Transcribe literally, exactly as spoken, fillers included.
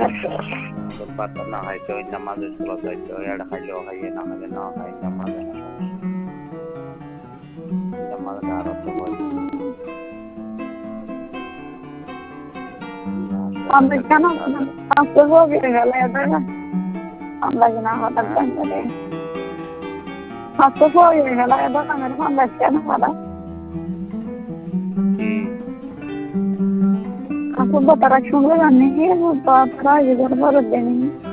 পাতা না খাইতে ওই নামাজের চলা যাইতে এটা খাইলেও খাইয়ে না খাইলে না খাই নামাজে না নামাজ আরো তো আমরা কেন আজকে ভোগে গেল আমরা কিনা হঠাৎ করে আজকে ভোগে গেল দোকানের সন্ধ্যা কেন খারাপ aku bapak racun gue kan nih, bapak racun gue baru deh nih.